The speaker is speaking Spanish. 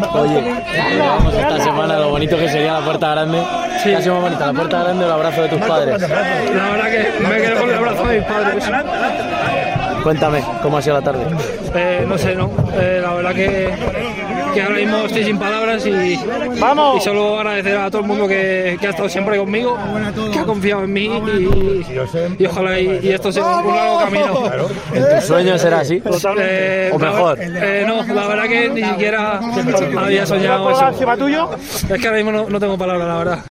Oye, vamos esta semana lo bonito que sería la puerta grande. Sí. Casi más bonita, la puerta grande o el abrazo de tus padres. La verdad que me quedo con el abrazo de mis padres. Cuéntame, ¿cómo ha sido la tarde? No sé, no. La verdad que ahora mismo estoy sin palabras y solo agradecer a todo el mundo que ha estado siempre conmigo, que ha confiado en mí y ojalá y esto sea un largo camino. ¿En tus sueños era así? ¿O mejor? No, la verdad que ni siquiera había soñado eso. Es que ahora mismo no tengo palabras, la verdad.